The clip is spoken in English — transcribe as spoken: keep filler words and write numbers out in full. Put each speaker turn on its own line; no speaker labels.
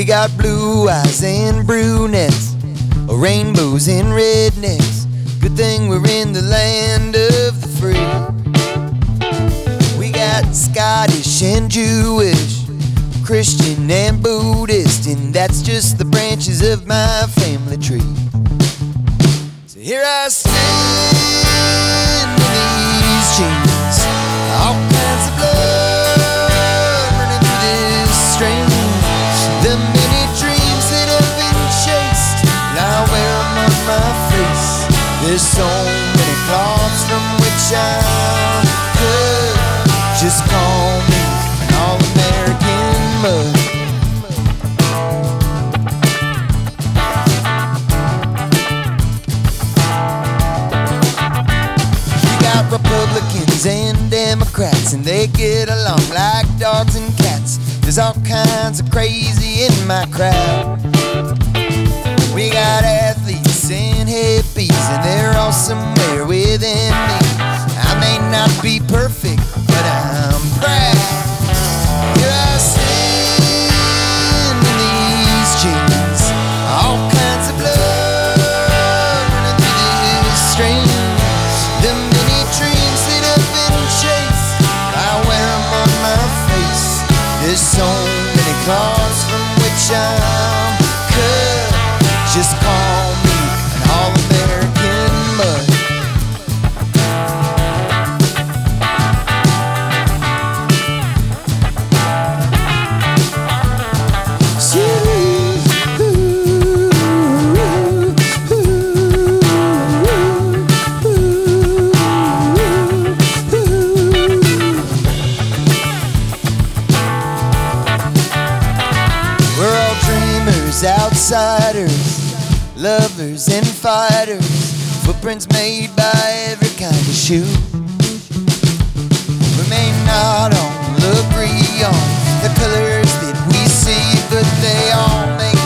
got blue eyes and brunettes, rainbows and rednecks. Good thing we're in the land of the free. We got Scottish and Jewish, Christian and Buddhist, and that's just the branches of my family tree. So here I stand in these jeans, all kinds of blood running through this string. The many dreams that have been chased, and I wear them on my face. There's so many cloths from which I'm cut. Just call me an all-American mug. We got Republicans and Democrats, and they get along like dogs and cats. There's all kinds of crazy in my crowd. We got athletes and hippies, and they're all somewhere within me. I may not be perfect, but I'm proud. Here I stand in these jeans, all kinds of blood running through this string. The many dreams that have been chased, I wear them on my face. There's so many claws from which I'm cut. Just call me an all-American mud. We're all dreamers, outsiders, lovers and fighters, footprints made by every kind of shoe. We may not all agree on the colors that we see, but they all make